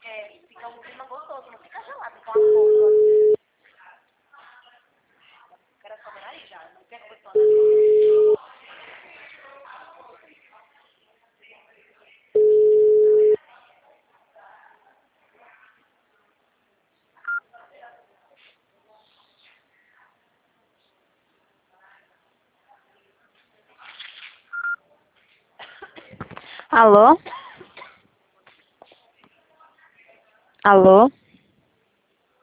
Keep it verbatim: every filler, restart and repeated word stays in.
É, fica um clima gostoso, não fica gelado com a roupa. Quero a câmera aí já, não quero que eu Alô? Alô?